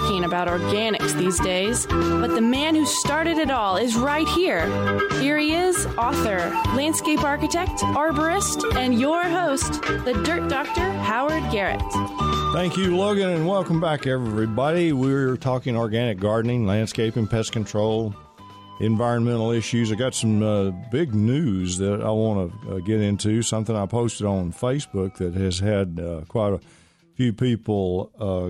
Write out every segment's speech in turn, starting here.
talking about organics these days, but the man who started it all is right here. Here he is, author, landscape architect, arborist, and your host, the Dirt Doctor, Howard Garrett. Thank you, Logan, and welcome back, everybody. We're talking organic gardening, landscaping, pest control, environmental issues. I got some big news that I want to get into, something I posted on Facebook that has had quite a few people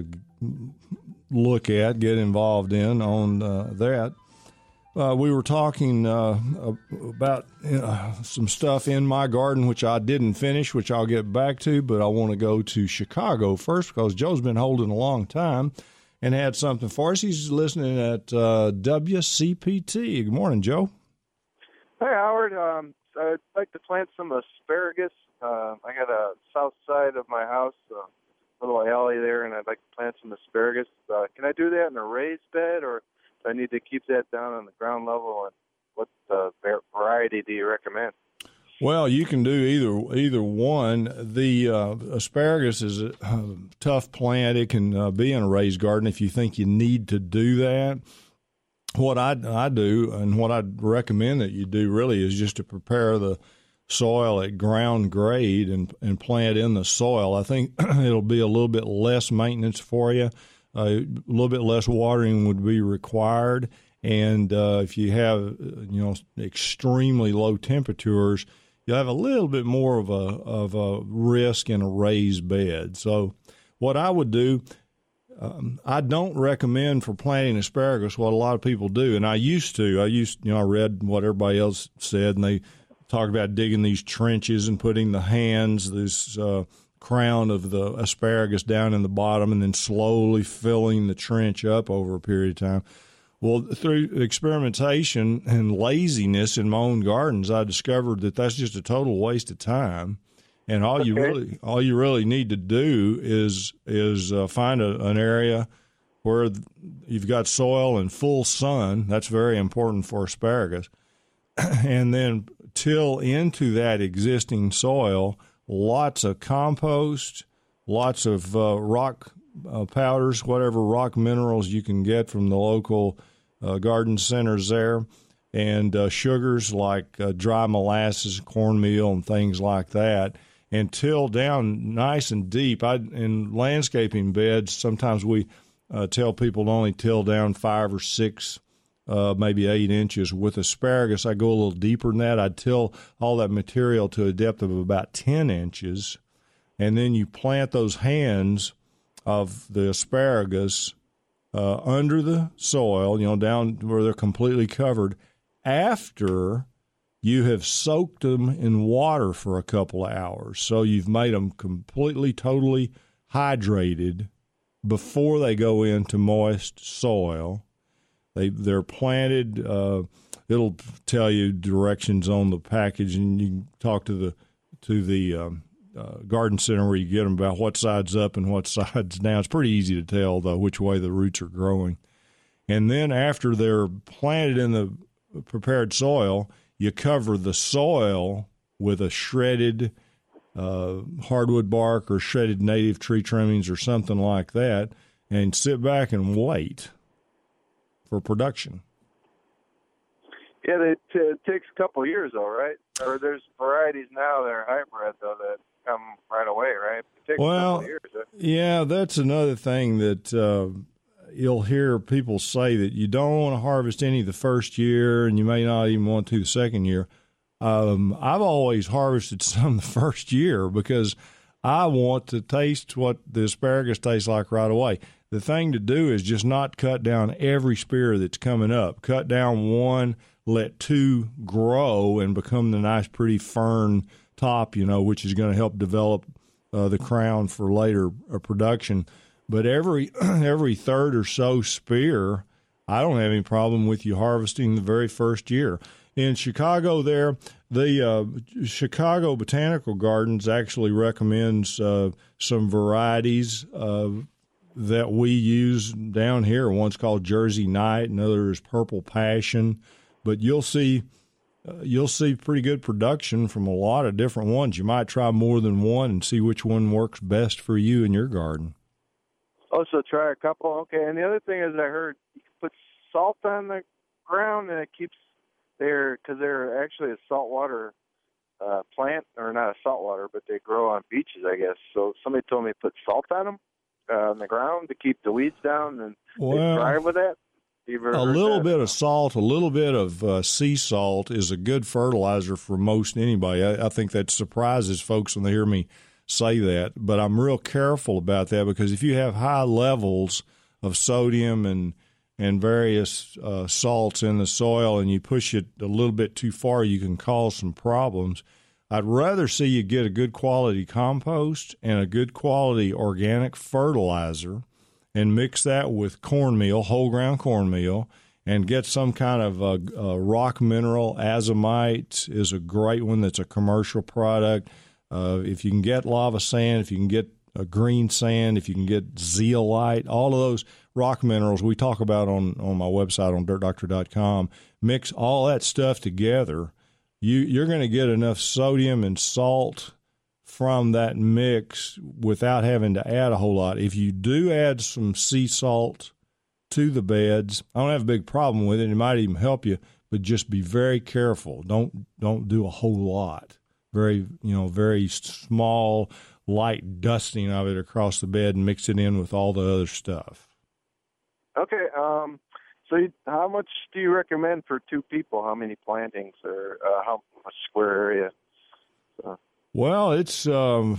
get involved in on that. We were talking about some stuff in my garden, which I didn't finish, which I'll get back to, but I want to go to Chicago first because Joe's been holding a long time and had something for us. He's listening at WCPT. Good morning, Joe. Hey, Howard. I'd like to plant some asparagus. I got a south side of my house, a little alley there, and I'd like to plant some asparagus. Can I do that in a raised bed, or do I need to keep that down on the ground level? And what variety do you recommend? Well, you can do either one. The asparagus is a tough plant. It can be in a raised garden if you think you need to do that. What I do and what I'd recommend that you do really is just to prepare the soil at ground grade and plant in the soil. I think it'll be a little bit less maintenance for you. A little bit less watering would be required. And if you have, extremely low temperatures, you'll have a little bit more of a risk in a raised bed. So what I would do, I don't recommend for planting asparagus what a lot of people do. And I used to. I read what everybody else said, and they talked about digging these trenches and putting the hands, this crown of the asparagus down in the bottom, and then slowly filling the trench up over a period of time. Well, through experimentation and laziness in my own gardens, I discovered that that's just a total waste of time. And all you really need to do is find an area where you've got soil and full sun. That's very important for asparagus. And then till into that existing soil, lots of compost, lots of rock powders, whatever rock minerals you can get from the local garden centers there, and sugars like dry molasses, cornmeal, and things like that, and till down nice and deep. In landscaping beds, sometimes we tell people to only till down 5 or 6, maybe 8 inches. With asparagus, I go a little deeper than that. I'd till all that material to a depth of about 10 inches, and then you plant those hands of the asparagus under the soil, down where they're completely covered, after you have soaked them in water for a couple of hours. So you've made them completely, totally hydrated before they go into moist soil. They're planted. It'll tell you directions on the package, and you can talk to the garden center where you get them about what side's up and what side's down. It's pretty easy to tell, though, which way the roots are growing. And then after they're planted in the prepared soil, you cover the soil with a shredded hardwood bark or shredded native tree trimmings or something like that, and sit back and wait for production. Yeah, it takes a couple of years, though, right? Or there's varieties now that are hybrid, though, that come right away, right? It takes a couple of years. Yeah, that's another thing that you'll hear people say, that you don't want to harvest any the first year, and you may not even want to the second year. I've always harvested some the first year because I want to taste what the asparagus tastes like right away. The thing to do is just not cut down every spear that's coming up. Cut down one, let 2 grow and become the nice, pretty fern top, which is going to help develop the crown for later production. But every third or so spear, I don't have any problem with you harvesting the very first year. In Chicago there, the Chicago Botanical Gardens actually recommends some varieties that we use down here. One's called Jersey Night, another is Purple Passion. But you'll see pretty good production from a lot of different ones. You might try more than one and see which one works best for you in your garden. Oh, so try a couple. Okay. And the other thing is, I heard you can put salt on the ground, and it keeps because they're actually a saltwater plant, or not a saltwater, but they grow on beaches, I guess. So somebody told me to put salt on them on the ground to keep the weeds down, and they thrive with that. A little bit of salt, a little bit of sea salt is a good fertilizer for most anybody. I think that surprises folks when they hear me say that, but I'm real careful about that, because if you have high levels of sodium and various salts in the soil and you push it a little bit too far, you can cause some problems. I'd rather see you get a good quality compost and a good quality organic fertilizer and mix that with cornmeal, whole ground cornmeal, and get some kind of rock mineral. Azomite is a great one that's a commercial product. If you can get lava sand, if you can get a green sand, if you can get zeolite, all of those rock minerals we talk about on my website on dirtdoctor.com, mix all that stuff together, you're going to get enough sodium and salt from that mix without having to add a whole lot. If you do add some sea salt to the beds, I don't have a big problem with it. It might even help you, but just be very careful. Don't do a whole lot. Very small, light dusting of it across the bed and mix it in with all the other stuff. Okay. So how much do you recommend for two people? How many plantings, or how much square area? Well, it's 2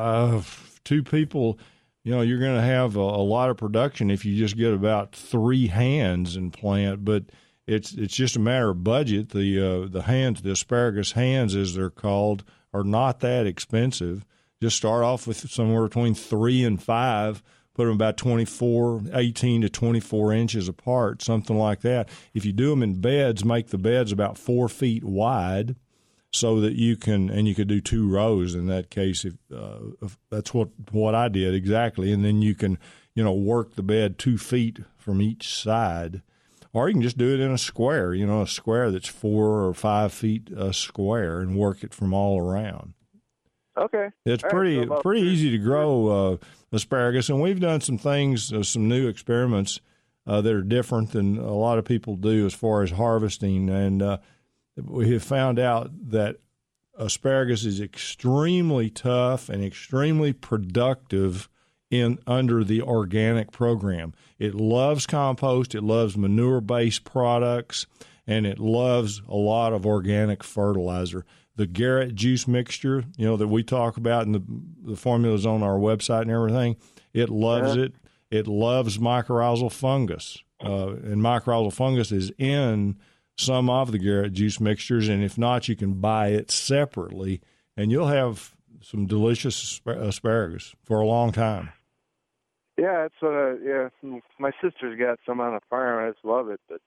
people. You're going to have a lot of production if you just get about 3 hands and plant, but it's just a matter of budget. The hands, the asparagus hands as they're called, are not that expensive. Just start off with somewhere between 3 and 5. Put them about 18 to 24 inches apart, something like that. If you do them in beds, make the beds about 4 feet wide, so that you could do 2 rows in that case. If that's what I did exactly, and then you can work the bed 2 feet from each side, or you can just do it in a square, a square that's 4 or 5 feet square, and work it from all around. Okay. It's pretty easy to grow asparagus, and we've done some things, some new experiments that are different than a lot of people do as far as harvesting, and we have found out that asparagus is extremely tough and extremely productive under the organic program. It loves compost, it loves manure-based products, and it loves a lot of organic fertilizer. The Garrett juice mixture, that we talk about, and the formula's on our website and everything, it loves it. It loves mycorrhizal fungus, and mycorrhizal fungus is in some of the Garrett juice mixtures, and if not, you can buy it separately, and you'll have some delicious asparagus for a long time. Yeah, it's my sister's got some on the farm. I just love it, but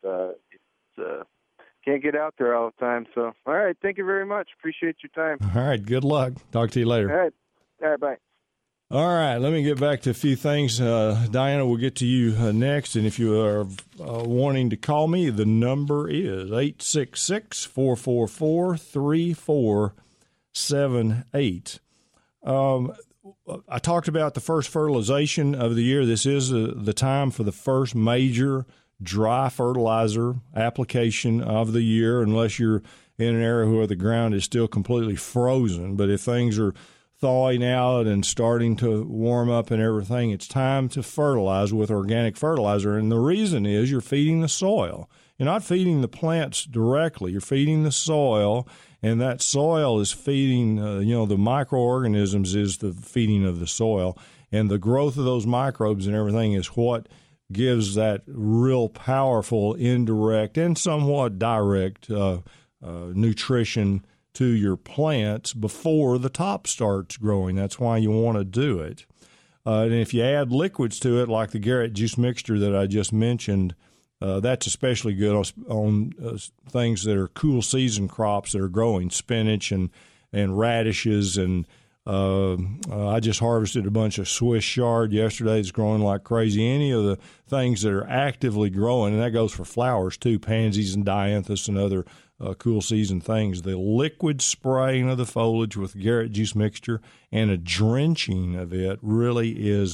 can't get out there all the time. So, all right, thank you very much. Appreciate your time. All right, good luck. Talk to you later. All right, bye. All right, let me get back to a few things. Diana, we'll get to you next. And if you are wanting to call me, the number is 866-444-3478. I talked about the first fertilization of the year. This is the time for the first major dry fertilizer application of the year, unless you're in an area where the ground is still completely frozen. But if things are thawing out and starting to warm up and everything, it's time to fertilize with organic fertilizer. And the reason is you're feeding the soil. You're not feeding the plants directly. You're feeding the soil, and that soil is feeding, the microorganisms is the feeding of the soil. And the growth of those microbes and everything is what gives that real powerful indirect and somewhat direct nutrition to your plants before the top starts growing. That's why you want to do it. And if you add liquids to it, like the Garrett juice mixture that I just mentioned, that's especially good on things that are cool season crops that are growing, spinach and radishes. And I just harvested a bunch of Swiss chard yesterday. It's growing like crazy. Any of the things that are actively growing, and that goes for flowers too, pansies and dianthus and other cool season things. The liquid spraying of the foliage with Garrett juice mixture and a drenching of it really is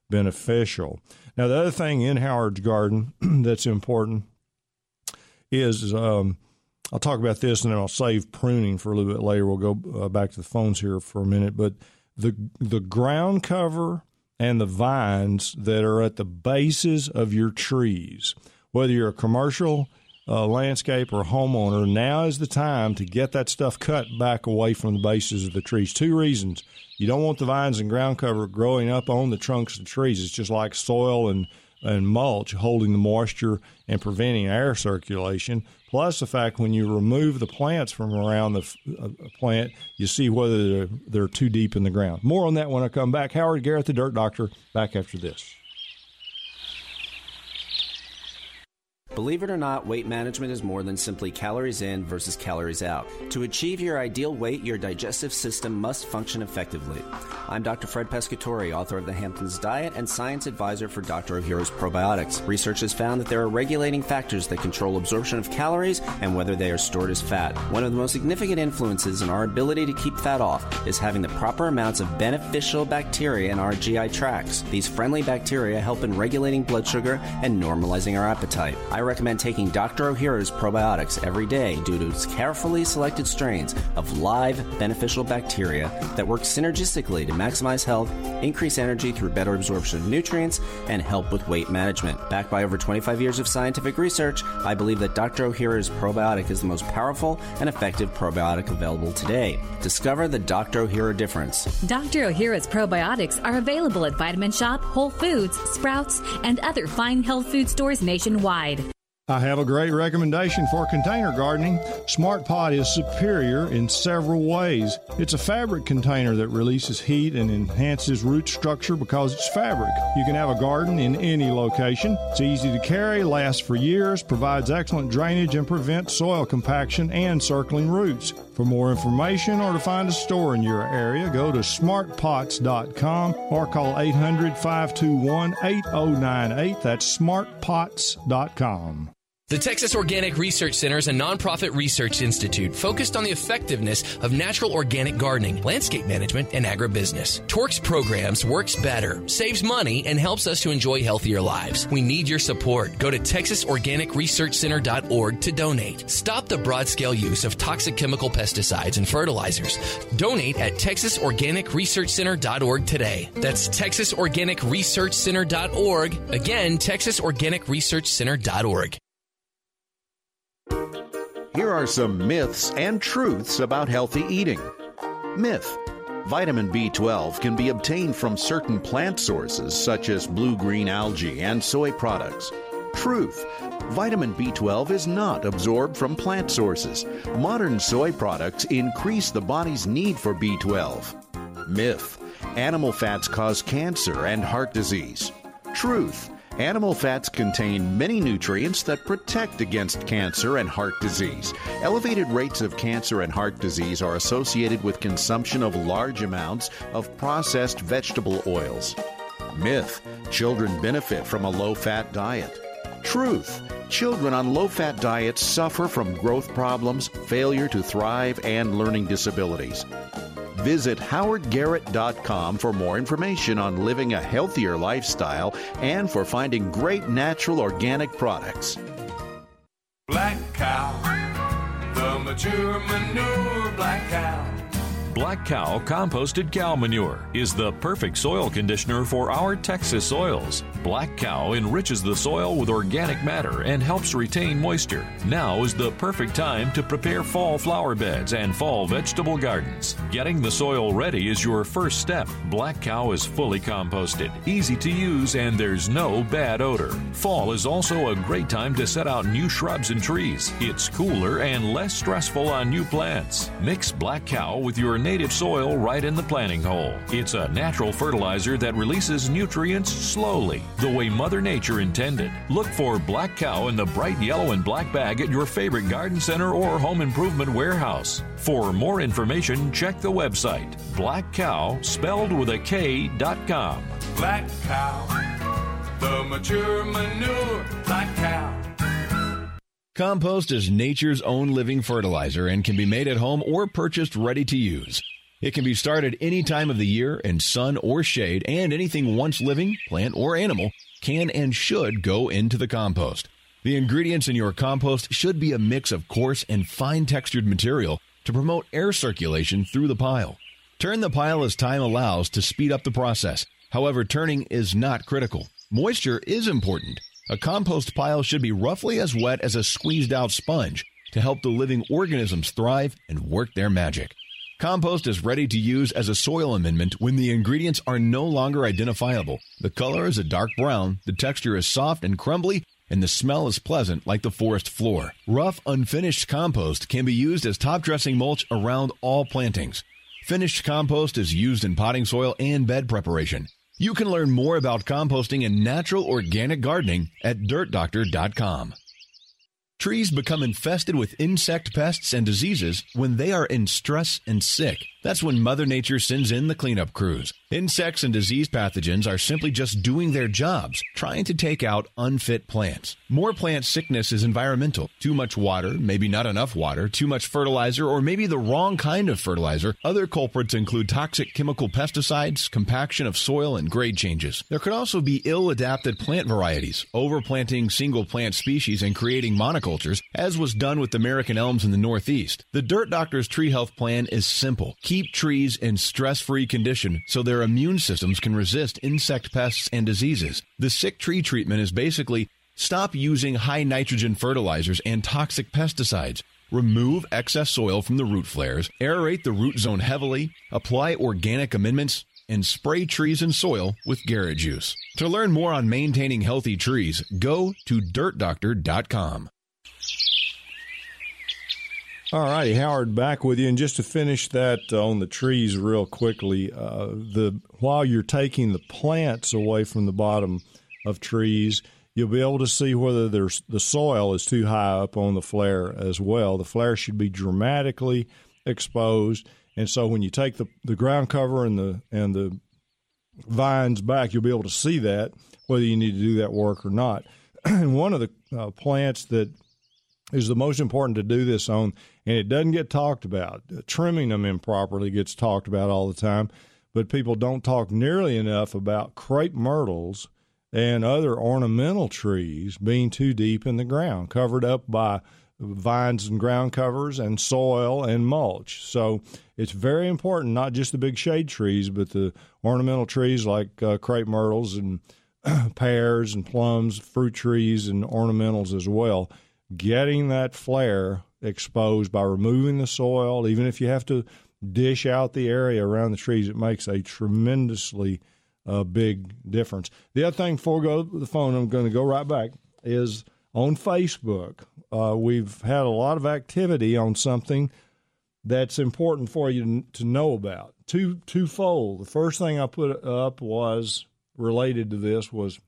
beneficial. Now, the other thing in Howard's Garden that's important is I'll talk about this and then I'll save pruning for a little bit later. We'll go back to the phones here for a minute. But the ground cover and the vines that are at the bases of your trees, whether you're a commercial landscape or homeowner, now is the time to get that stuff cut back away from the bases of the trees. 2 reasons. You don't want the vines and ground cover growing up on the trunks of the trees. It's just like soil and mulch holding the moisture and preventing air circulation. Plus the fact when you remove the plants from around the plant, you see whether they're too deep in the ground. More on that when I come back. Howard Garrett, the Dirt Doctor, back after this. Believe it or not, weight management is more than simply calories in versus calories out. To achieve your ideal weight, your digestive system must function effectively. I'm Dr. Fred Pescatore, author of The Hamptons Diet and science advisor for Dr. Ohhira's Probiotics. Research has found that there are regulating factors that control absorption of calories and whether they are stored as fat. One of the most significant influences in our ability to keep fat off is having the proper amounts of beneficial bacteria in our GI tracts. These friendly bacteria help in regulating blood sugar and normalizing our appetite. I recommend taking Dr. Ohhira's Probiotics every day due to its carefully selected strains of live beneficial bacteria that work synergistically to maximize health, increase energy through better absorption of nutrients, and help with weight management. Backed by over 25 years of scientific research, I believe that Dr. Ohhira's Probiotic is the most powerful and effective probiotic available today. Discover the Dr. Ohhira difference. Dr. Ohhira's Probiotics are available at Vitamin Shop, Whole Foods, Sprouts, and other fine health food stores nationwide. I have a great recommendation for container gardening. Smart Pot is superior in several ways. It's a fabric container that releases heat and enhances root structure because it's fabric. You can have a garden in any location. It's easy to carry, lasts for years, provides excellent drainage, and prevents soil compaction and circling roots. For more information or to find a store in your area, go to smartpots.com or call 800-521-8098. That's smartpots.com. The Texas Organic Research Center is a nonprofit research institute focused on the effectiveness of natural organic gardening, landscape management, and agribusiness. Torque's programs works better, saves money, and helps us to enjoy healthier lives. We need your support. Go to TexasOrganicResearchCenter.org to donate. Stop the broad-scale use of toxic chemical pesticides and fertilizers. Donate at TexasOrganicResearchCenter.org today. That's TexasOrganicResearchCenter.org. Again, TexasOrganicResearchCenter.org. Here are some myths and truths about healthy eating. Myth: vitamin B12 can be obtained from certain plant sources such as blue-green algae and soy products. Truth: vitamin B12 is not absorbed from plant sources. Modern soy products increase the body's need for B12. Myth: animal fats cause cancer and heart disease. Truth: animal fats contain many nutrients that protect against cancer and heart disease. Elevated rates of cancer and heart disease are associated with consumption of large amounts of processed vegetable oils. Myth: children benefit from a low-fat diet. Truth: children on low-fat diets suffer from growth problems, failure to thrive, and learning disabilities. Visit howardgarrett.com for more information on living a healthier lifestyle and for finding great natural organic products. Black Cow, the mature manure Black Cow. Black Cow Composted Cow Manure is the perfect soil conditioner for our Texas soils. Black Cow enriches the soil with organic matter and helps retain moisture. Now is the perfect time to prepare fall flower beds and fall vegetable gardens. Getting the soil ready is your first step. Black Cow is fully composted, easy to use, and there's no bad odor. Fall is also a great time to set out new shrubs and trees. It's cooler and less stressful on new plants. Mix Black Cow with your native soil right in the planting hole. It's a natural fertilizer that releases nutrients slowly, the way Mother Nature intended. Look for Black Cow in the bright yellow and black bag at your favorite garden center or home improvement warehouse. For more information, check the website, Black Cow, spelled with a K.com. Black Cow, the mature manure Black Cow. Compost is nature's own living fertilizer and can be made at home or purchased ready to use. It can be started any time of the year in sun or shade, and anything once living, plant or animal, can and should go into the compost. The ingredients in your compost should be a mix of coarse and fine-textured material to promote air circulation through the pile. Turn the pile as time allows to speed up the process. However, turning is not critical. Moisture is important. A compost pile should be roughly as wet as a squeezed-out sponge to help the living organisms thrive and work their magic. Compost is ready to use as a soil amendment when the ingredients are no longer identifiable. The color is a dark brown, the texture is soft and crumbly, and the smell is pleasant like the forest floor. Rough, unfinished compost can be used as top dressing mulch around all plantings. Finished compost is used in potting soil and bed preparation. You can learn more about composting and natural organic gardening at dirtdoctor.com. Trees become infested with insect pests and diseases when they are in stress and sick. That's when Mother Nature sends in the cleanup crews. Insects and disease pathogens are simply just doing their jobs, trying to take out unfit plants. More plant sickness is environmental. Too much water, maybe not enough water, too much fertilizer, or maybe the wrong kind of fertilizer. Other culprits include toxic chemical pesticides, compaction of soil, and grade changes. There could also be ill-adapted plant varieties, overplanting single plant species and creating monocultures, as was done with American elms in the Northeast. The Dirt Doctor's Tree Health Plan is simple. Keep trees in stress-free condition so their immune systems can resist insect pests and diseases. The sick tree treatment is basically stop using high nitrogen fertilizers and toxic pesticides. Remove excess soil from the root flares, aerate the root zone heavily, apply organic amendments, and spray trees and soil with Garrett juice. To learn more on maintaining healthy trees, go to dirtdoctor.com. All righty, Howard, back with you. And just to finish that on the trees real quickly, while you're taking the plants away from the bottom of trees, you'll be able to see whether the soil is too high up on the flare as well. The flare should be dramatically exposed, and so when you take the ground cover and the vines back, you'll be able to see that, whether you need to do that work or not. And one of the plants that is the most important to do this on, and it doesn't get talked about. Trimming them improperly gets talked about all the time, but people don't talk nearly enough about crepe myrtles and other ornamental trees being too deep in the ground, covered up by vines and ground covers and soil and mulch. So it's very important, not just the big shade trees, but the ornamental trees like crepe myrtles and pears and plums, fruit trees and ornamentals as well. Getting that flare exposed by removing the soil, even if you have to dish out the area around the trees, it makes a tremendously big difference. The other thing before we go to the phone, I'm going to go right back, is on Facebook. We've had a lot of activity on something that's important for you to know about. Twofold. The first thing I put up was related to this was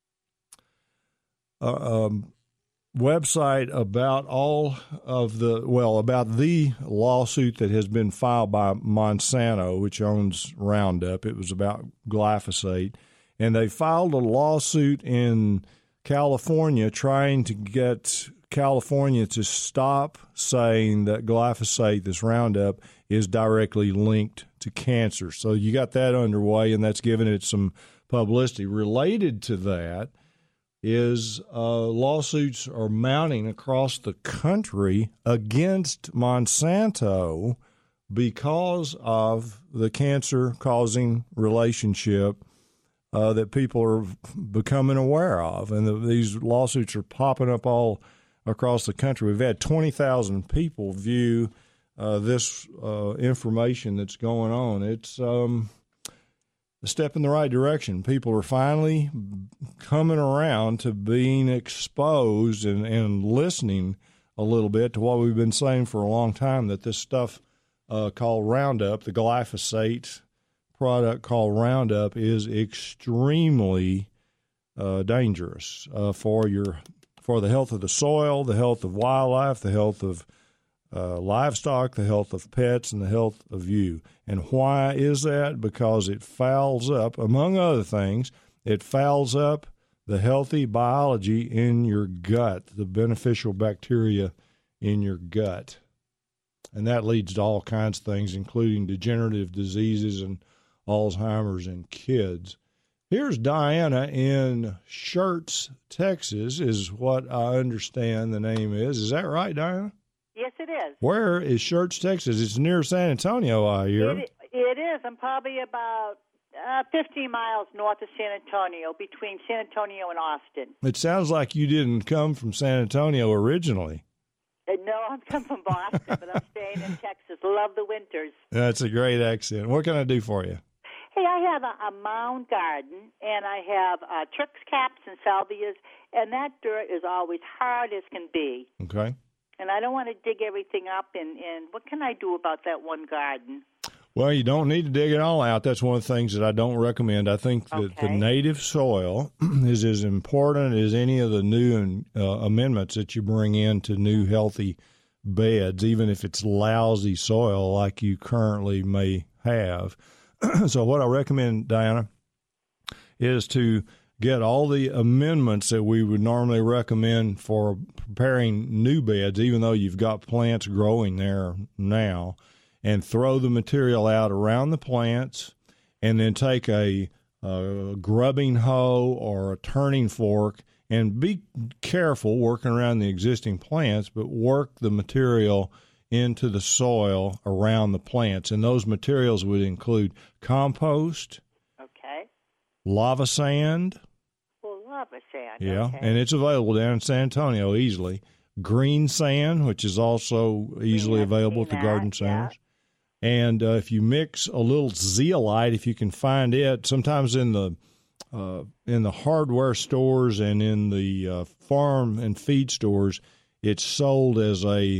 website about about the lawsuit that has been filed by Monsanto, which owns Roundup. It was about glyphosate, and they filed a lawsuit in California trying to get California to stop saying that glyphosate, this Roundup, is directly linked to cancer. So you got that underway, and that's given it some publicity. Related to that is lawsuits are mounting across the country against Monsanto because of the cancer-causing relationship that people are becoming aware of. And these lawsuits are popping up all across the country. We've had 20,000 people view this information that's going on. It's a step in the right direction. People are finally coming around to being exposed and listening a little bit to what we've been saying for a long time, that this stuff called Roundup, the glyphosate product called Roundup, is extremely dangerous for the health of the soil, the health of wildlife, the health of livestock, the health of pets, and the health of you. And why is that? Because it fouls up, among other things, it fouls up the healthy biology in your gut, the beneficial bacteria in your gut. And that leads to all kinds of things, including degenerative diseases and Alzheimer's in kids. Here's Diana in Schertz, Texas, is what I understand the name is. Is that right, Diana? Yes, it is. Where is Schertz, Texas? It's near San Antonio, I hear. It is. I'm probably about 15 miles north of San Antonio, between San Antonio and Austin. It sounds like you didn't come from San Antonio originally. No, I'm come from Boston, but I'm staying in Texas. Love the winters. That's a great accent. What can I do for you? Hey, I have a mound garden, and I have Turk's caps and salvias, and that dirt is always hard as can be. Okay. And I don't want to dig everything up, and what can I do about that one garden? Well, you don't need to dig it all out. That's one of the things that I don't recommend. I think that the native soil is as important as any of the new amendments that you bring into new healthy beds, even if it's lousy soil like you currently may have. So what I recommend, Diana, is to get all the amendments that we would normally recommend for preparing new beds, even though you've got plants growing there now, and throw the material out around the plants, and then take a grubbing hoe or a turning fork, and be careful working around the existing plants, but work the material into the soil around the plants. And those materials would include compost, lava sand. Well, lava sand. Yeah, and it's available down in San Antonio easily. Green sand, which is also easily available at the garden centers. Yeah. And if you mix a little zeolite, if you can find it, sometimes in the hardware stores and in the farm and feed stores, it's sold as a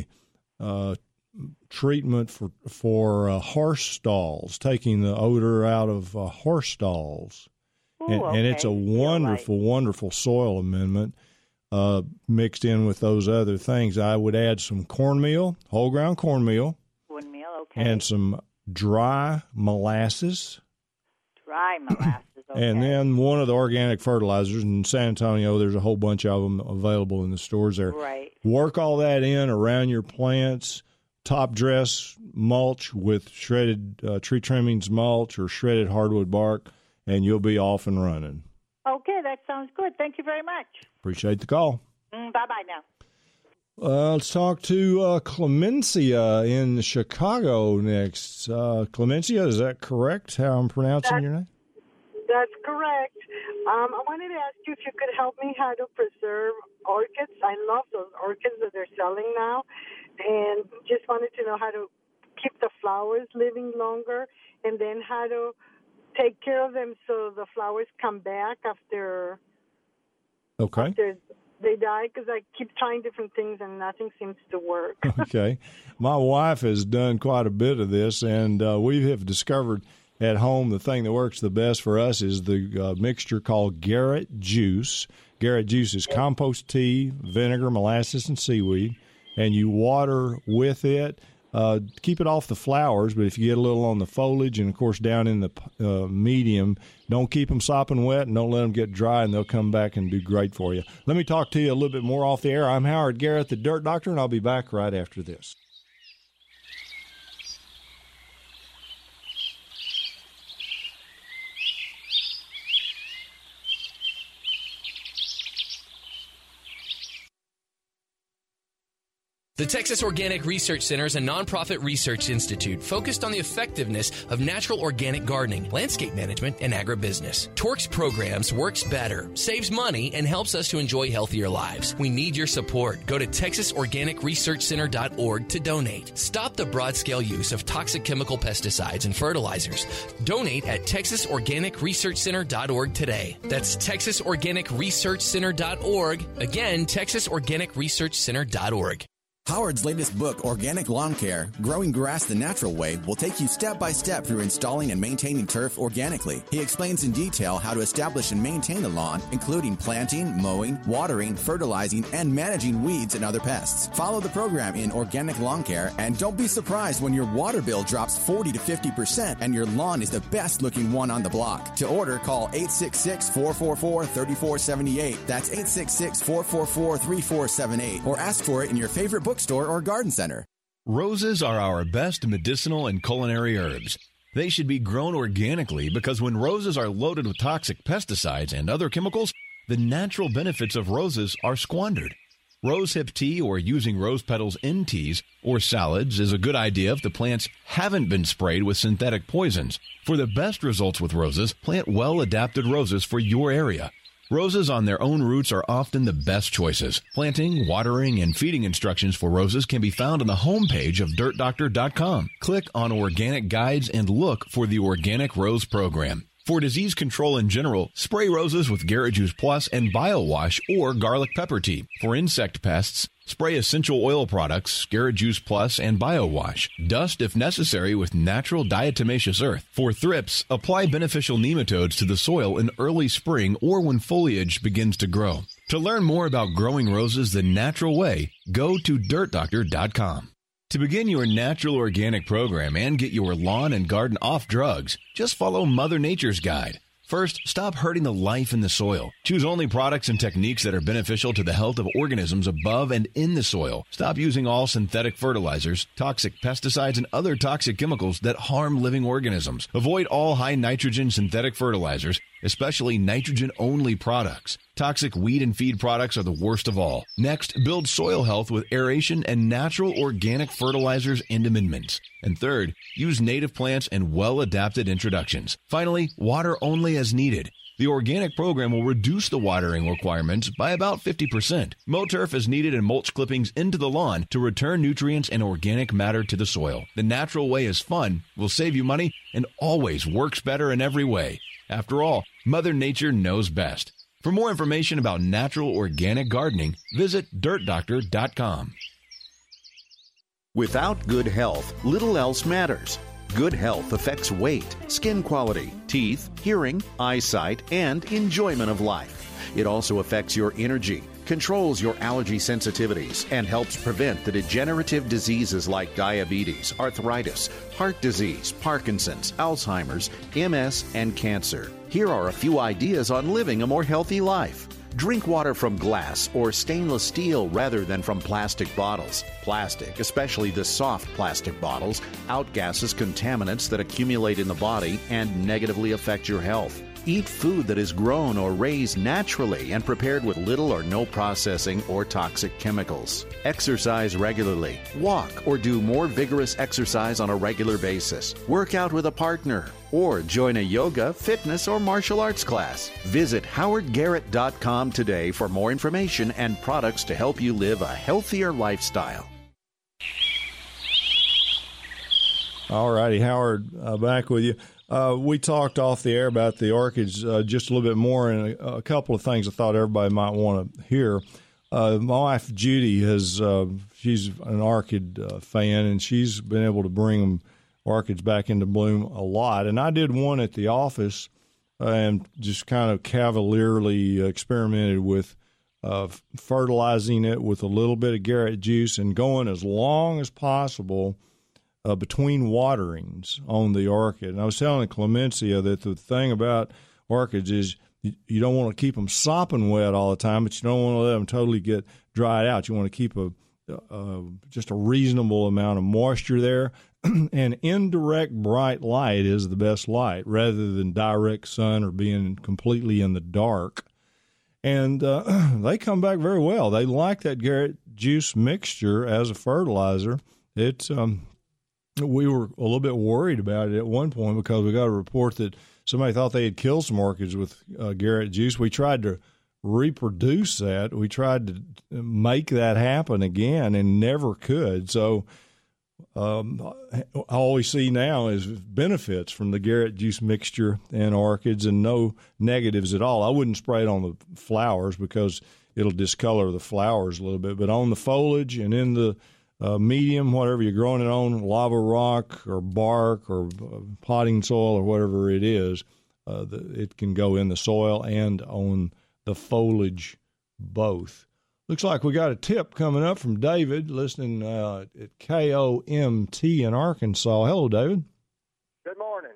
treatment for horse stalls, taking the odor out of horse stalls. Ooh, and it's a wonderful, wonderful soil amendment mixed in with those other things. I would add some cornmeal, whole ground cornmeal. And some dry molasses. Dry molasses, okay. And then one of the organic fertilizers. In San Antonio, there's a whole bunch of them available in the stores there. Right. Work all that in around your plants. Top dress mulch with shredded tree trimmings mulch or shredded hardwood bark, and you'll be off and running. Okay, that sounds good. Thank you very much. Appreciate the call. Bye-bye now. Let's talk to Clemencia in Chicago next. Clemencia, is that correct, how I'm pronouncing your name? That's correct. I wanted to ask you if you could help me how to preserve orchids. I love those orchids that they're selling now, and just wanted to know how to keep the flowers living longer, and then how to take care of them so the flowers come back after they die, because I keep trying different things and nothing seems to work. Okay. My wife has done quite a bit of this, and we have discovered at home the thing that works the best for us is the mixture called Garrett Juice. Garrett Juice is compost tea, vinegar, molasses, and seaweed, and you water with it. Keep it off the flowers, but if you get a little on the foliage and, of course, down in the medium, don't keep them sopping wet and don't let them get dry, and they'll come back and do great for you. Let me talk to you a little bit more off the air. I'm Howard Garrett, the Dirt Doctor, and I'll be back right after this. The Texas Organic Research Center is a nonprofit research institute focused on the effectiveness of natural organic gardening, landscape management, and agribusiness. Torx Programs works better, saves money, and helps us to enjoy healthier lives. We need your support. Go to TexasOrganicResearchCenter.org to donate. Stop the broad-scale use of toxic chemical pesticides and fertilizers. Donate at TexasOrganicResearchCenter.org today. That's TexasOrganicResearchCenter.org. Again, TexasOrganicResearchCenter.org. Howard's latest book, Organic Lawn Care, Growing Grass the Natural Way, will take you step by step through installing and maintaining turf organically. He explains in detail how to establish and maintain a lawn, including planting, mowing, watering, fertilizing, and managing weeds and other pests. Follow the program in Organic Lawn Care, and don't be surprised when your water bill drops 40 to 50% and your lawn is the best looking one on the block. To order, call 866-444-3478. That's 866-444-3478. Or ask for it in your favorite bookstore or garden center. Roses are our best medicinal and culinary herbs. They should be grown organically because when roses are loaded with toxic pesticides and other chemicals, the natural benefits of roses are squandered. Rosehip tea or using rose petals in teas or salads is a good idea if the plants haven't been sprayed with synthetic poisons. For the best results with roses, plant well-adapted roses for your area. Roses on their own roots are often the best choices. Planting, watering, and feeding instructions for roses can be found on the homepage of DirtDoctor.com. Click on Organic Guides and look for the Organic Rose Program. For disease control in general, spray roses with Garrett Juice Plus and BioWash or garlic pepper tea. For insect pests, spray essential oil products, Garrett Juice Plus and BioWash. Dust if necessary with natural diatomaceous earth. For thrips, apply beneficial nematodes to the soil in early spring or when foliage begins to grow. To learn more about growing roses the natural way, go to DirtDoctor.com. To begin your natural organic program and get your lawn and garden off drugs, just follow Mother Nature's guide. First, stop hurting the life in the soil. Choose only products and techniques that are beneficial to the health of organisms above and in the soil. Stop using all synthetic fertilizers, toxic pesticides, and other toxic chemicals that harm living organisms. Avoid all high nitrogen synthetic fertilizers, especially nitrogen-only products. Toxic weed and feed products are the worst of all. Next, build soil health with aeration and natural organic fertilizers and amendments. And third, use native plants and well-adapted introductions. Finally, water only as needed. The organic program will reduce the watering requirements by about 50%. Mow turf as needed and mulch clippings into the lawn to return nutrients and organic matter to the soil. The natural way is fun, will save you money, and always works better in every way. After all, Mother Nature knows best. For more information about natural organic gardening, visit DirtDoctor.com. Without good health, little else matters. Good health affects weight, skin quality, teeth, hearing, eyesight, and enjoyment of life. It also affects your energy, controls your allergy sensitivities, and helps prevent the degenerative diseases like diabetes, arthritis, heart disease, Parkinson's, Alzheimer's, MS, and cancer. Here are a few ideas on living a more healthy life. Drink water from glass or stainless steel rather than from plastic bottles. Plastic, especially the soft plastic bottles, outgasses contaminants that accumulate in the body and negatively affect your health. Eat food that is grown or raised naturally and prepared with little or no processing or toxic chemicals. Exercise regularly. Walk or do more vigorous exercise on a regular basis. Work out with a partner or join a yoga, fitness, or martial arts class. Visit howardgarrett.com today for more information and products to help you live a healthier lifestyle. All righty, Howard, back with you. We talked off the air about the orchids just a little bit more, and a couple of things I thought everybody might want to hear. My wife, Judy, she's an orchid fan, and she's been able to bring orchids back into bloom a lot. And I did one at the office and just kind of cavalierly experimented with fertilizing it with a little bit of Garrett juice and going as long as possible between waterings on the orchid. And I was telling Clemencia that the thing about orchids is you don't want to keep them sopping wet all the time, but you don't want to let them totally get dried out. You want to keep just a reasonable amount of moisture there. And indirect bright light is the best light rather than direct sun or being completely in the dark. And they come back very well. They like that Garrett juice mixture as a fertilizer. We were a little bit worried about it at one point because we got a report that somebody thought they had killed some orchids with Garrett juice. We tried to reproduce that. We tried to make that happen again and never could. So all we see now is benefits from the Garrett juice mixture and orchids and no negatives at all. I wouldn't spray it on the flowers because it'll discolor the flowers a little bit, but on the foliage and in the medium, whatever you're growing it on, lava rock or bark or potting soil or whatever it is, it can go in the soil and on the foliage both. Looks like we got a tip coming up from David, listening at KOMT in Arkansas. Hello, David. Good morning.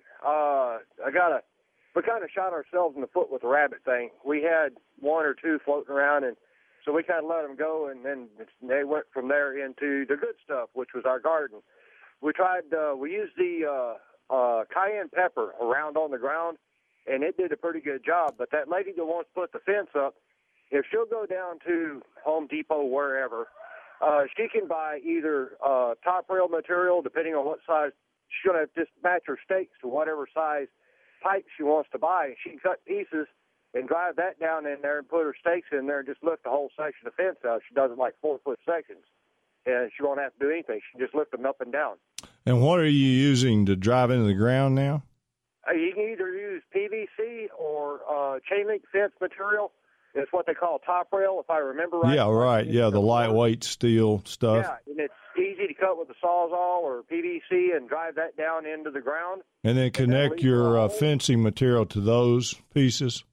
We kind of shot ourselves in the foot with the rabbit thing. We had one or two floating around, and So we kind of let them go, and then they went from there into the good stuff, which was our garden. We used the cayenne pepper around on the ground, and it did a pretty good job. But that lady that wants to put the fence up, if she'll go down to Home Depot, wherever, she can buy either top rail material, depending on what size. She's going to just match her stakes to whatever size pipe she wants to buy. She can cut pieces and drive that down in there and put her stakes in there and just lift the whole section of fence out. She does it like 4-foot sections, and she won't have to do anything. She can just lift them up and down. And what are you using to drive into the ground now? You can either use PVC or chain link fence material. It's what they call top rail, if I remember right. Yeah, right. Yeah, the lightweight steel stuff. Yeah, and it's easy to cut with a Sawzall or PVC and drive that down into the ground. And then connect your fencing material to those pieces.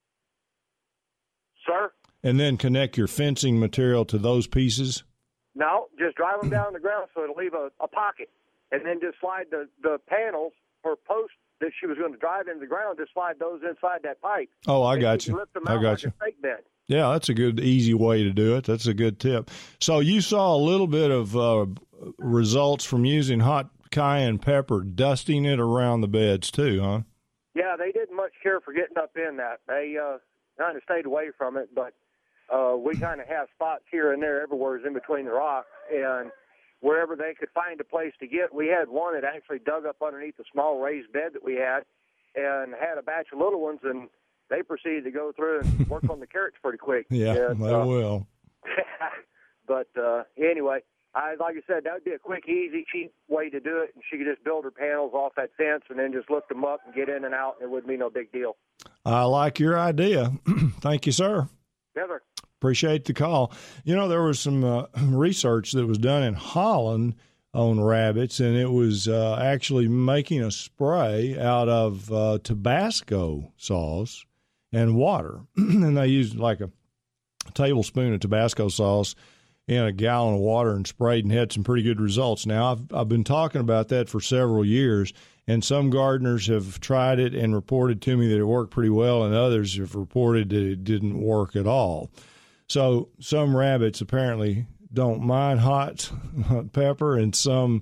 Sir? And then connect your fencing material to those pieces? No, just drive them down the ground so it'll leave a pocket. And then just slide the panels or posts that she was going to drive into the ground, just slide those inside that pipe. Oh, I got you. Lift them out like a stake bed. Yeah, that's a good, easy way to do it. That's a good tip. So you saw a little bit of results from using hot cayenne pepper, dusting it around the beds too, huh? Yeah, they didn't much care for getting up in that. They kind of stayed away from it, but we kind of have spots here and there everywhere in between the rocks, and wherever they could find a place to get. We had one that actually dug up underneath the small raised bed that we had and had a batch of little ones, and they proceeded to go through and work on the carrots pretty quick. Yeah, and, they will. But anyway, like I said, that would be a quick, easy, cheap way to do it, and she could just build her panels off that fence and then just lift them up and get in and out, and it wouldn't be no big deal. I like your idea. Thank you, sir. Yes, sir. Appreciate the call. You know, there was some research that was done in Holland on rabbits, and it was actually making a spray out of Tabasco sauce and water. And they used like a tablespoon of Tabasco sauce in a gallon of water and sprayed and had some pretty good results. Now, I've been talking about that for several years, and some gardeners have tried it and reported to me that it worked pretty well, and others have reported that it didn't work at all. So some rabbits apparently don't mind hot pepper, and some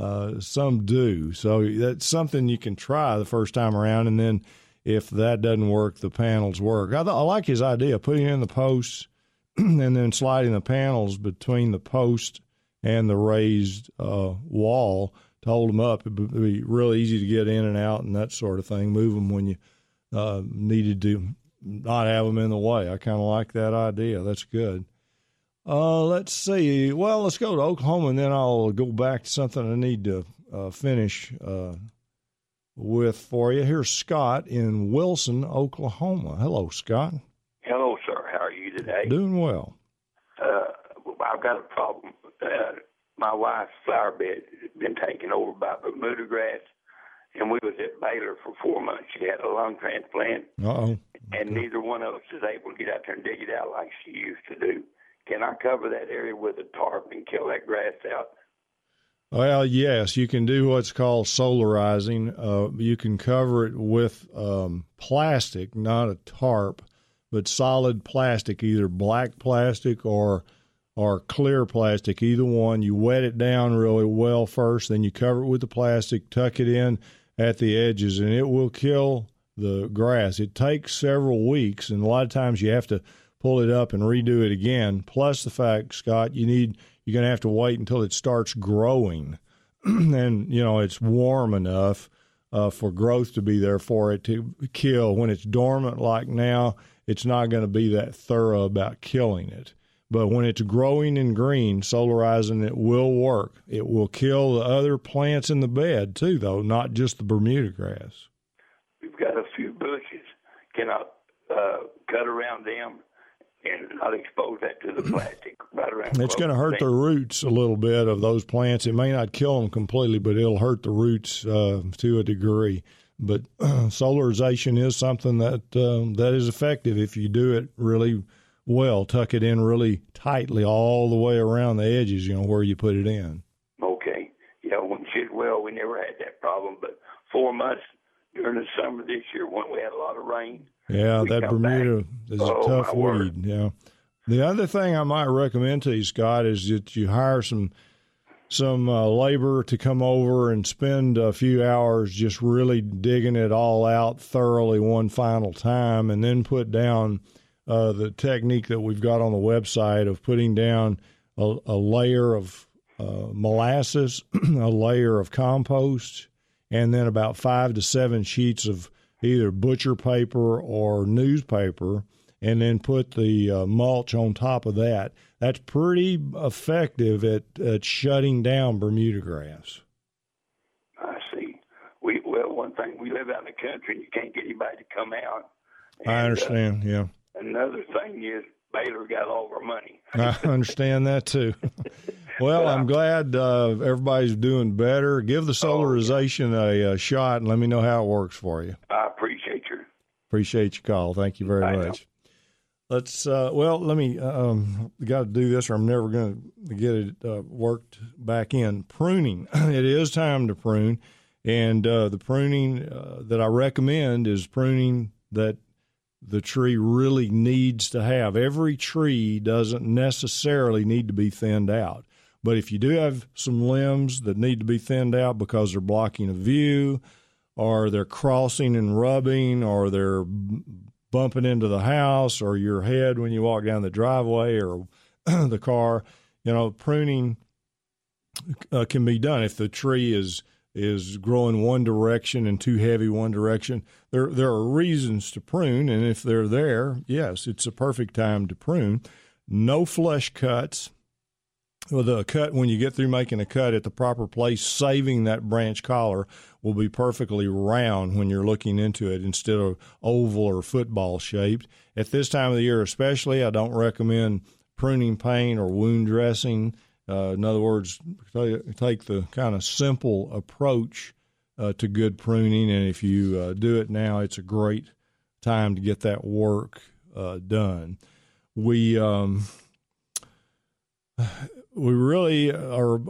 do. So that's something you can try the first time around, and then if that doesn't work, the panels work. I like his idea, putting it in the posts and then sliding the panels between the post and the raised wall to hold them up. It would be real easy to get in and out and that sort of thing, move them when you needed to not have them in the way. I kind of like that idea. That's good. Let's see. Well, let's go to Oklahoma, and then I'll go back to something I need to finish with for you. Here's Scott in Wilson, Oklahoma. Hello, Scott. Hello, sir. How are you today? Doing well. I've got a problem. My wife's flower bed has been taken over by Bermuda grass, and we was at Baylor for 4 months. She had a lung transplant. Uh-oh. And neither one of us is able to get out there and dig it out like she used to do. Can I cover that area with a tarp and kill that grass out? Well, yes, you can do what's called solarizing. You can cover it with plastic, not a tarp, but solid plastic, either black plastic or clear plastic, either one. You wet it down really well first, then you cover it with the plastic, tuck it in at the edges, and it will kill the grass. It takes several weeks, and a lot of times you have to pull it up and redo it again. Plus the fact, Scott, you're going to have to wait until it starts growing, and it's warm enough for growth to be there for it to kill. When it's dormant like now, it's not going to be that thorough about killing it. But when it's growing and green, solarizing it will work. It will kill the other plants in the bed too, though, not just the Bermuda grass. We've got a few bushes. Can I cut around them and not expose that to the plastic right around? It's going to hurt the roots a little bit of those plants. It may not kill them completely, but it'll hurt the roots to a degree. But solarization is something that is effective if you do it really well. Tuck it in really tightly all the way around the edges, where you put it in. Okay. Yeah, when she's well, we never had that problem. But 4 months during the summer this year when we had a lot of rain. Yeah, that Bermuda is a tough weed. Yeah. The other thing I might recommend to you, Scott, is that you hire some labor to come over and spend a few hours just really digging it all out thoroughly one final time, and then put down the technique that we've got on the website of putting down a layer of molasses, a layer of compost, and then about 5 to 7 sheets of either butcher paper or newspaper, and then put the mulch on top of that. That's pretty effective at shutting down Bermuda grass. I see. Well, one thing, we live out in the country, and you can't get anybody to come out. And, I understand, yeah. Another thing is Baylor got all of our money. I understand that, too. Well, I'm glad everybody's doing better. Give the solarization a shot and let me know how it works for you. I appreciate you. Appreciate your call. Thank you very much. Let's, let me, got to do this or I'm never going to get it worked back in. Pruning. It is time to prune. And the pruning that I recommend is pruning that the tree really needs to have. Every tree doesn't necessarily need to be thinned out. But if you do have some limbs that need to be thinned out because they're blocking a view, or they're crossing and rubbing, or they're bumping into the house or your head when you walk down the driveway or the car, pruning can be done. If the tree is growing one direction and too heavy one direction, there are reasons to prune, and if they're there, yes, it's a perfect time to prune. No flush cuts. Well, the cut, when you get through making a cut at the proper place, saving that branch collar will be perfectly round when you're looking into it instead of oval or football shaped. At this time of the year especially, I don't recommend pruning paint or wound dressing. In other words, take the kind of simple approach to good pruning, and if you do it now, it's a great time to get that work done. We really are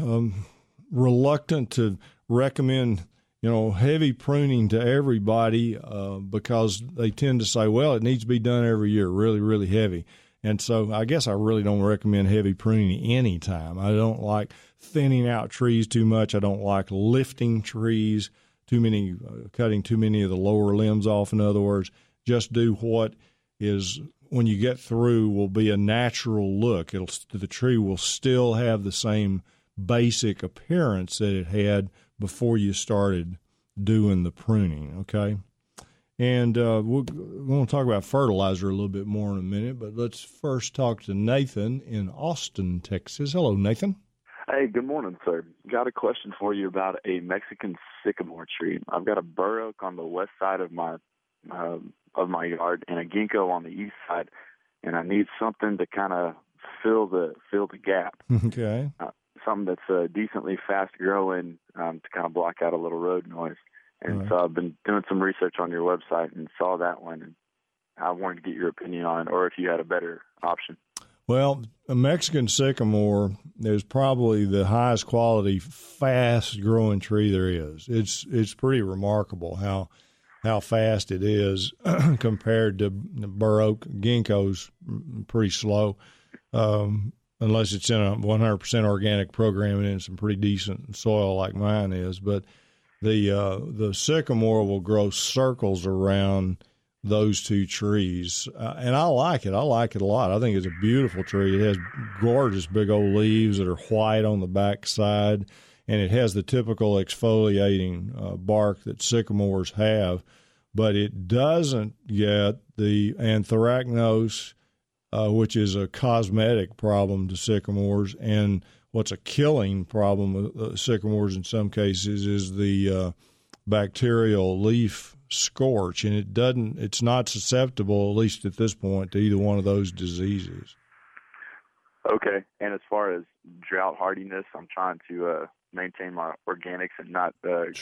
reluctant to recommend, heavy pruning to everybody because they tend to say, well, it needs to be done every year, really, really heavy. And so I guess I really don't recommend heavy pruning any time. I don't like thinning out trees too much. I don't like lifting trees cutting too many of the lower limbs off. In other words, just do what is, when you get through, will be a natural look. The tree will still have the same basic appearance that it had before you started doing the pruning, okay? And we're going to talk about fertilizer a little bit more in a minute, but let's first talk to Nathan in Austin, Texas. Hello, Nathan. Hey, good morning, sir. Got a question for you about a Mexican sycamore tree. I've got a bur oak on the west side of my yard and a ginkgo on the east side, and I need something to kind of fill the gap. Okay. Something that's decently fast growing to kind of block out a little road noise. And so I've been doing some research on your website and saw that one, and I wanted to get your opinion on it, or if you had a better option. Well, a Mexican sycamore is probably the highest quality, fast-growing tree there is. It's pretty remarkable how fast it is compared to bur oak. Ginkgo's pretty slow, unless it's in a 100% organic program and in some pretty decent soil like mine is. But the sycamore will grow circles around those two trees, and I like it. I like it a lot. I think it's a beautiful tree. It has gorgeous big old leaves that are white on the back side, and it has the typical exfoliating bark that sycamores have, but it doesn't get the anthracnose, which is a cosmetic problem to sycamores, and what's a killing problem with sycamores in some cases is the bacterial leaf scorch, and it's not susceptible, at least at this point, to either one of those diseases. Okay. And as far as drought hardiness, I'm trying to maintain my organics and not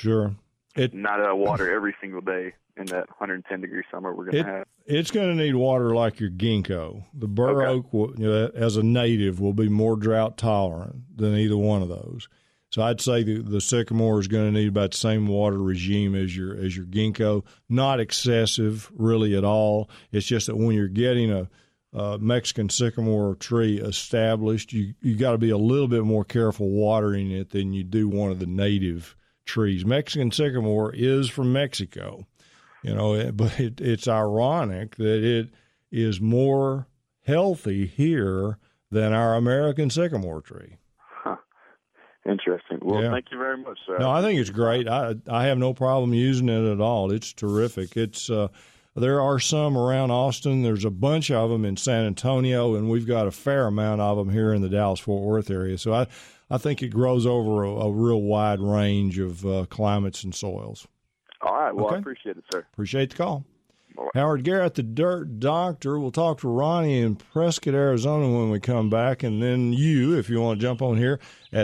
water every single day in that 110-degree summer we're going to have. It's going to need water like your ginkgo. The bur oak, as a native, will be more drought tolerant than either one of those. So I'd say the sycamore is going to need about the same water regime as your ginkgo. Not excessive, really, at all. It's just that when you're getting Mexican sycamore tree established, you got to be a little bit more careful watering it than you do one of the native trees. Mexican sycamore is from Mexico, but it's ironic that it is more healthy here than our American sycamore tree. Huh. Interesting. Well, Yeah. thank you very much, sir. No, I think it's great. I have no problem using it at all. It's terrific. It's there are some around Austin. There's a bunch of them in San Antonio, and we've got a fair amount of them here in the Dallas-Fort Worth area. So I think it grows over a real wide range of climates and soils. All right. Well, Okay. I appreciate it, sir. Appreciate the call. Howard Garrett, the Dirt Doctor. We'll talk to Ronnie in Prescott, Arizona when we come back. And then you, if you want to jump on here, at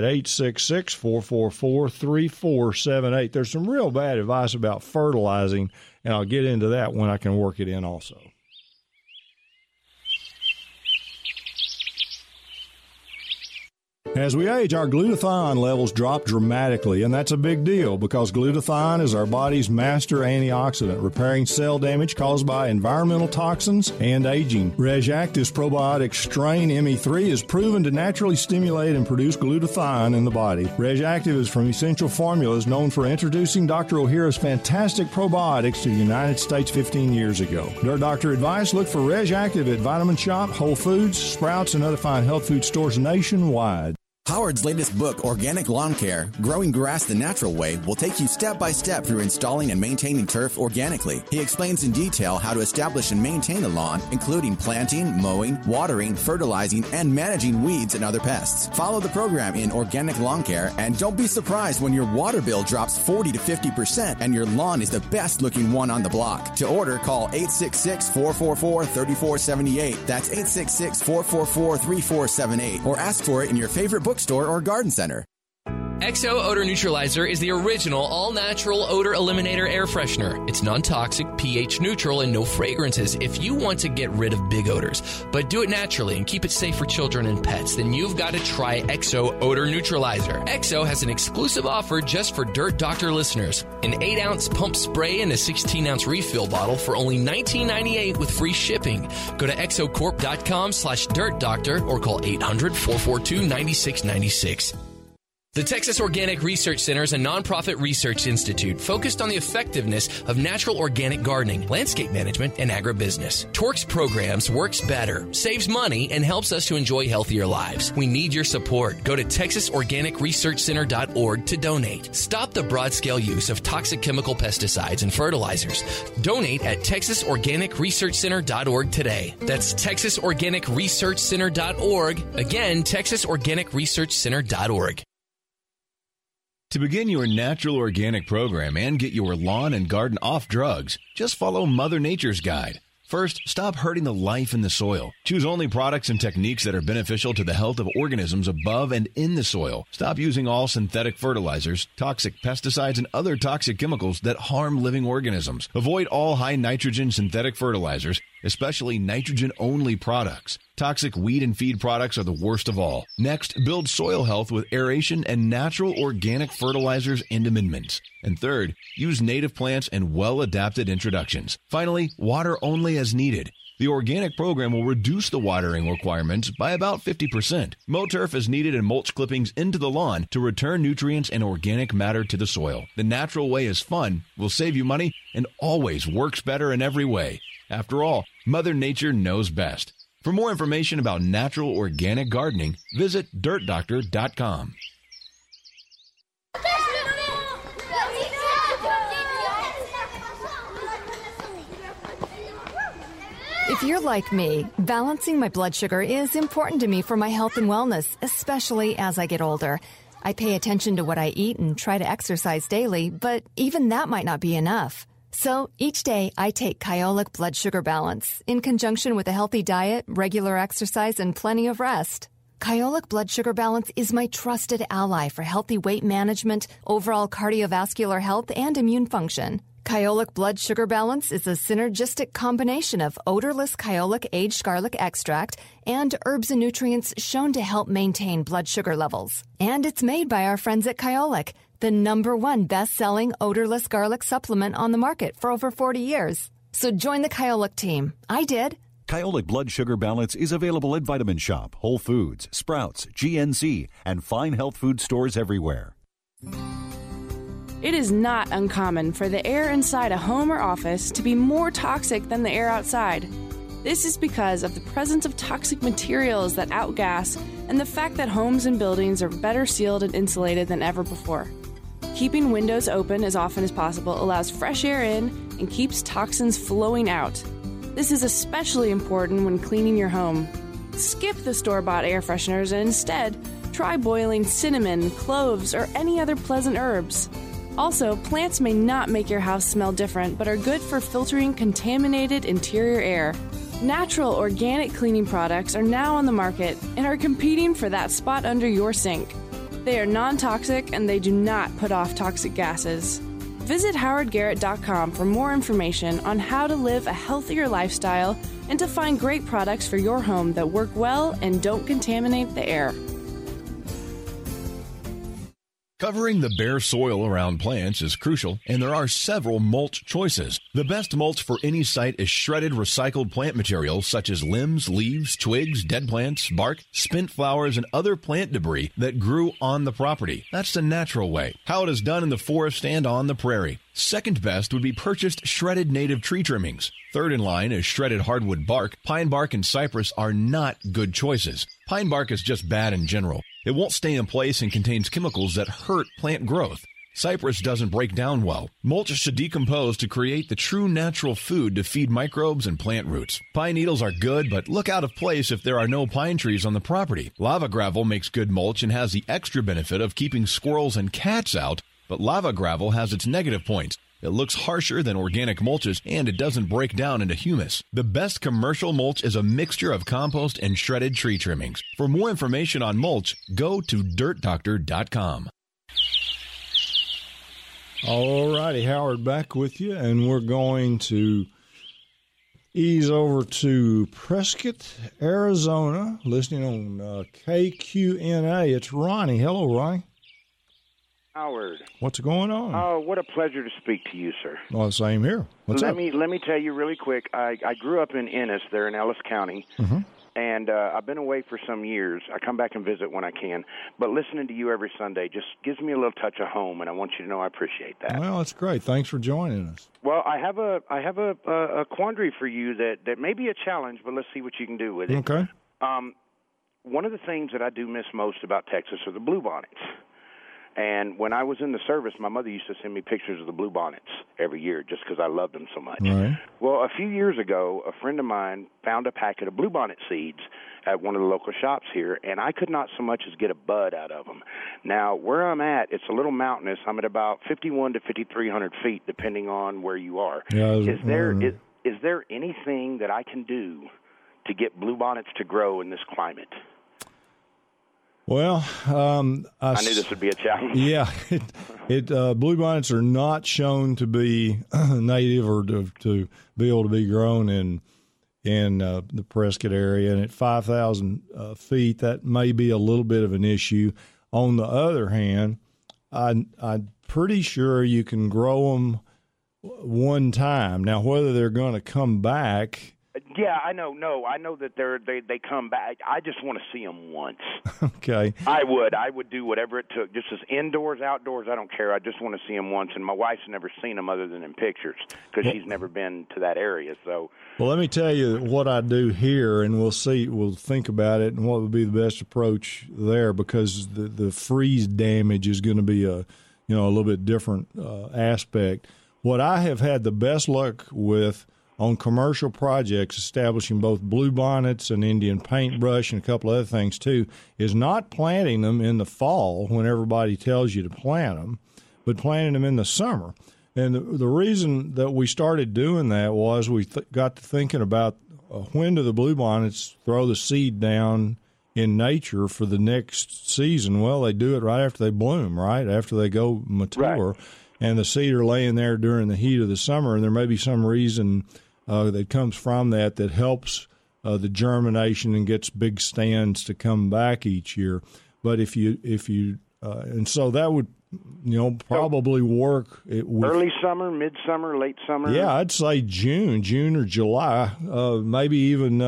866-444-3478. There's some real bad advice about fertilizing, and I'll get into that when I can work it in also. As we age, our glutathione levels drop dramatically, and that's a big deal because glutathione is our body's master antioxidant, repairing cell damage caused by environmental toxins and aging. RegActive's probiotic strain ME3 is proven to naturally stimulate and produce glutathione in the body. RegActive is from Essential Formulas, known for introducing Dr. O'Hara's fantastic probiotics to the United States 15 years ago. Dirt Doctor advice, look for RegActive at Vitamin Shop, Whole Foods, Sprouts, and other fine health food stores nationwide. Howard's latest book, Organic Lawn Care, Growing Grass the Natural Way, will take you step by step through installing and maintaining turf organically. He explains in detail how to establish and maintain a lawn, including planting, mowing, watering, fertilizing, and managing weeds and other pests. Follow the program in Organic Lawn Care, and don't be surprised when your water bill drops 40 to 50% and your lawn is the best looking one on the block. To order, call 866-444-3478. That's 866-444-3478. Or ask for it in your favorite bookstore or garden center. Exo Odor Neutralizer is the original all-natural odor eliminator air freshener. It's non-toxic, pH neutral, and no fragrances. If you want to get rid of big odors, but do it naturally and keep it safe for children and pets, then you've got to try Exo Odor Neutralizer. Exo has an exclusive offer just for Dirt Doctor listeners. An 8-ounce pump spray and a 16-ounce refill bottle for only $19.98 with free shipping. Go to exocorp.com/Dirt Doctor or call 800-442-9696. The Texas Organic Research Center is a nonprofit research institute focused on the effectiveness of natural organic gardening, landscape management, and agribusiness. Torque's programs works better, saves money, and helps us to enjoy healthier lives. We need your support. Go to TexasOrganicResearchCenter.org to donate. Stop the broad-scale use of toxic chemical pesticides and fertilizers. Donate at TexasOrganicResearchCenter.org today. That's TexasOrganicResearchCenter.org. Again, TexasOrganicResearchCenter.org. To begin your natural organic program and get your lawn and garden off drugs, just follow Mother Nature's guide. First, stop hurting the life in the soil. Choose only products and techniques that are beneficial to the health of organisms above and in the soil. Stop using all synthetic fertilizers, toxic pesticides, and other toxic chemicals that harm living organisms. Avoid all high nitrogen synthetic fertilizers, especially nitrogen-only products. Toxic weed and feed products are the worst of all. Next, build soil health with aeration and natural organic fertilizers and amendments. And third, use native plants and well-adapted introductions. Finally, water only as needed. The organic program will reduce the watering requirements by about 50%. Mow turf as needed and mulch clippings into the lawn to return nutrients and organic matter to the soil. The natural way is fun, will save you money, and always works better in every way. After all, Mother Nature knows best. For more information about natural organic gardening, visit DirtDoctor.com. If you're like me, balancing my blood sugar is important to me for my health and wellness, especially as I get older. I pay attention to what I eat and try to exercise daily, but even that might not be enough. So each day I take Kyolic Blood Sugar Balance in conjunction with a healthy diet, regular exercise, and plenty of rest. Kyolic Blood Sugar Balance is my trusted ally for healthy weight management, overall cardiovascular health, and immune function. Kyolic Blood Sugar Balance is a synergistic combination of odorless Kyolic aged garlic extract and herbs and nutrients shown to help maintain blood sugar levels. And it's made by our friends at Kyolic, the #1 best-selling odorless garlic supplement on the market for over 40 years. So join the Kyolic team. I did. Kyolic Blood Sugar Balance is available at Vitamin Shop, Whole Foods, Sprouts, GNC, and fine health food stores everywhere. It is not uncommon for the air inside a home or office to be more toxic than the air outside. This is because of the presence of toxic materials that outgas and the fact that homes and buildings are better sealed and insulated than ever before. Keeping windows open as often as possible allows fresh air in and keeps toxins flowing out. This is especially important when cleaning your home. Skip the store-bought air fresheners and instead try boiling cinnamon, cloves, or any other pleasant herbs. Also, plants may not make your house smell different, but are good for filtering contaminated interior air. Natural organic cleaning products are now on the market and are competing for that spot under your sink. They are non-toxic and they do not put off toxic gases. Visit howardgarrett.com for more information on how to live a healthier lifestyle and to find great products for your home that work well and don't contaminate the air. Covering the bare soil around plants is crucial, and there are several mulch choices. The best mulch for any site is shredded recycled plant material such as limbs, leaves, twigs, dead plants, bark, spent flowers, and other plant debris that grew on the property. That's the natural way, how it is done in the forest and on the prairie. Second best would be purchased shredded native tree trimmings. Third in line is shredded hardwood bark. Pine bark and cypress are not good choices. Pine bark is just bad in general. It won't stay in place and contains chemicals that hurt plant growth. Cypress doesn't break down well. Mulch should decompose to create the true natural food to feed microbes and plant roots. Pine needles are good, but look out of place if there are no pine trees on the property. Lava gravel makes good mulch and has the extra benefit of keeping squirrels and cats out, but lava gravel has its negative points. It looks harsher than organic mulches, and it doesn't break down into humus. The best commercial mulch is a mixture of compost and shredded tree trimmings. For more information on mulch, go to dirtdoctor.com. All righty, Howard back with you, and we're going to ease over to Prescott, Arizona, listening on KQNA. It's Ronnie. Hello, Ronnie. Howard. What's going on? Oh, what a pleasure to speak to you, sir. Well, same here. What's up? Let me tell you really quick. I grew up in Ennis, there in Ellis County, and I've been away for some years. I come back and visit when I can, but listening to you every Sunday just gives me a little touch of home, and I want you to know I appreciate that. Well, that's great. Thanks for joining us. Well, I have a quandary for you that may be a challenge, but let's see what you can do with it. Okay. One of the things that I do miss most about Texas are the bluebonnets. And when I was in the service, my mother used to send me pictures of the bluebonnets every year just because I loved them so much. Right. Well, a few years ago, a friend of mine found a packet of bluebonnet seeds at one of the local shops here, and I could not so much as get a bud out of them. Now, where I'm at, it's a little mountainous. I'm at about 51 to 5,300 feet, depending on where you are. Yeah, is there anything that I can do to get bluebonnets to grow in this climate? Well, I knew this would be a challenge. Yeah, bluebonnets are not shown to be native or to be able to be grown in the Prescott area, and at 5,000 feet, that may be a little bit of an issue. On the other hand, I'm pretty sure you can grow them one time. Now, whether they're going to come back. Yeah, I know. No, I know that they come back. I just want to see them once. Okay. I would do whatever it took. Just as indoors, outdoors, I don't care. I just want to see them once. And my wife's never seen them other than in pictures because she's never been to that area. So. Well, let me tell you what I do here, and we'll think about it and what would be the best approach there, because the freeze damage is going to be a little bit different aspect. What I have had the best luck with on commercial projects, establishing both bluebonnets and Indian paintbrush and a couple other things too, is not planting them in the fall when everybody tells you to plant them, but planting them in the summer. And the reason that we started doing that was we got to thinking about when do the bluebonnets throw the seed down in nature for the next season. Well, they do it right after they bloom, right after they go mature. Right. And the seed are laying there during the heat of the summer, and there may be some reason that comes from that helps the germination and gets big stands to come back each year. But if you and so that would probably work early summer, midsummer, late summer. Yeah, I'd say June or July, maybe even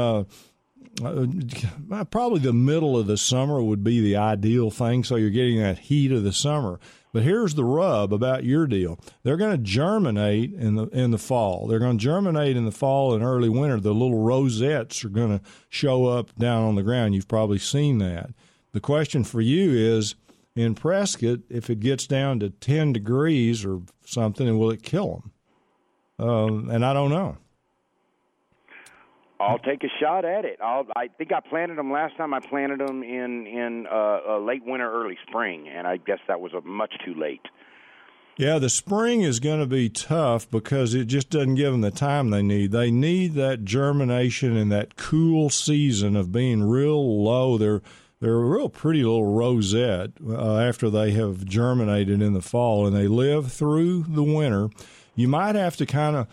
probably the middle of the summer would be the ideal thing. So you're getting that heat of the summer. But here's the rub about your deal. They're going to germinate in the fall. They're going to germinate in the fall and early winter. The little rosettes are going to show up down on the ground. You've probably seen that. The question for you is, in Prescott, if it gets down to 10 degrees or something, will it kill them? And I don't know. I'll take a shot at it. I think I planted them last time. I planted them in late winter, early spring, and I guess that was much too late. Yeah, the spring is going to be tough because it just doesn't give them the time they need. They need that germination and that cool season of being real low. They're a real pretty little rosette after they have germinated in the fall, and they live through the winter. You might have to kind of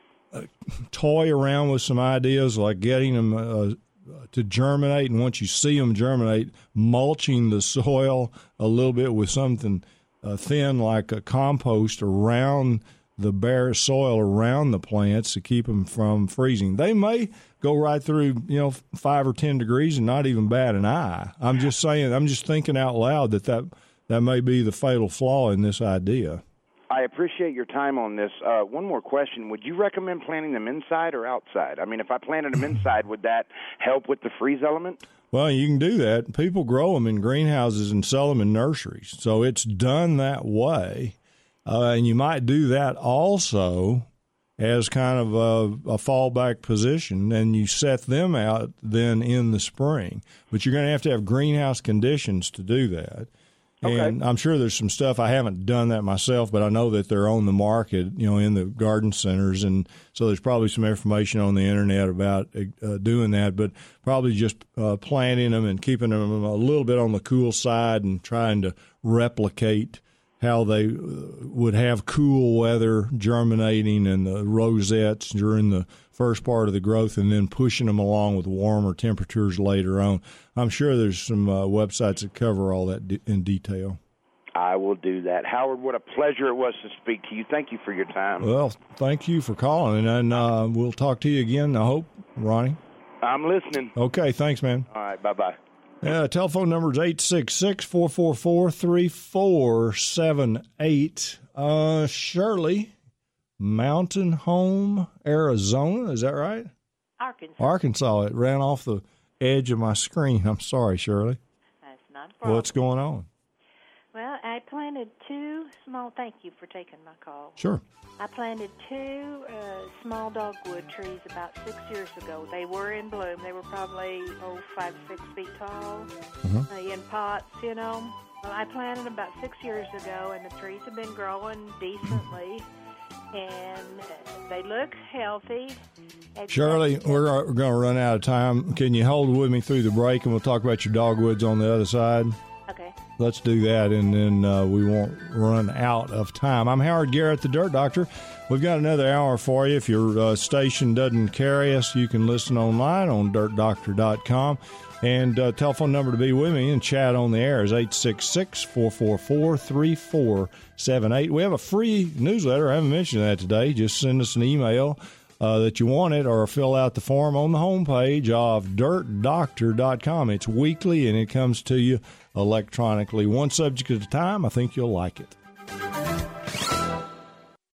toy around with some ideas like getting them to germinate, and once you see them germinate, mulching the soil a little bit with something thin like a compost around the bare soil around the plants to keep them from freezing. They may go right through 5 or 10 degrees and not even bat an eye. I'm just saying, I'm just thinking out loud that may be the fatal flaw in this idea. I appreciate your time on this. One more question. Would you recommend planting them inside or outside? I mean, if I planted them inside, would that help with the freeze element? Well, you can do that. People grow them in greenhouses and sell them in nurseries. So it's done that way. And you might do that also as kind of a fallback position, and you set them out then in the spring. But you're going to have greenhouse conditions to do that. Okay. And I'm sure there's some stuff. I haven't done that myself, but I know that they're on the market, in the garden centers. And so there's probably some information on the internet about doing that, but probably just planting them and keeping them a little bit on the cool side and trying to replicate how they would have cool weather germinating and the rosettes during the first part of the growth, and then pushing them along with warmer temperatures later on. I'm sure there's some websites that cover all that in detail. I will do that. Howard, what a pleasure it was to speak to you. Thank you for your time. Well, thank you for calling, and we'll talk to you again, I hope, Ronnie. I'm listening. Okay, thanks, man. All right, bye-bye. Telephone number is 866-444-3478. Shirley, Mountain Home, Arizona. Is that right? Arkansas. It ran off the edge of my screen. I'm sorry, Shirley. That's not a problem. What's going on? Well, I planted two small... Thank you for taking my call. Sure. I planted two small dogwood trees about 6 years ago. They were in bloom. They were probably, 5 to 6 feet tall, in pots, Well, I planted them about 6 years ago, and the trees have been growing decently, and they look healthy. Shirley, we're going to run out of time. Can you hold with me through the break, and we'll talk about your dogwoods on the other side? Okay. Let's do that, and then we won't run out of time. I'm Howard Garrett, the Dirt Doctor. We've got another hour for you. If your station doesn't carry us, you can listen online on dirtdoctor.com. And telephone number to be with me and chat on the air is 866-444-3478. We have a free newsletter. I haven't mentioned that today. Just send us an email that you want it, or fill out the form on the homepage of dirtdoctor.com. It's weekly, and it comes to you electronically. One subject at a time. I think you'll like it.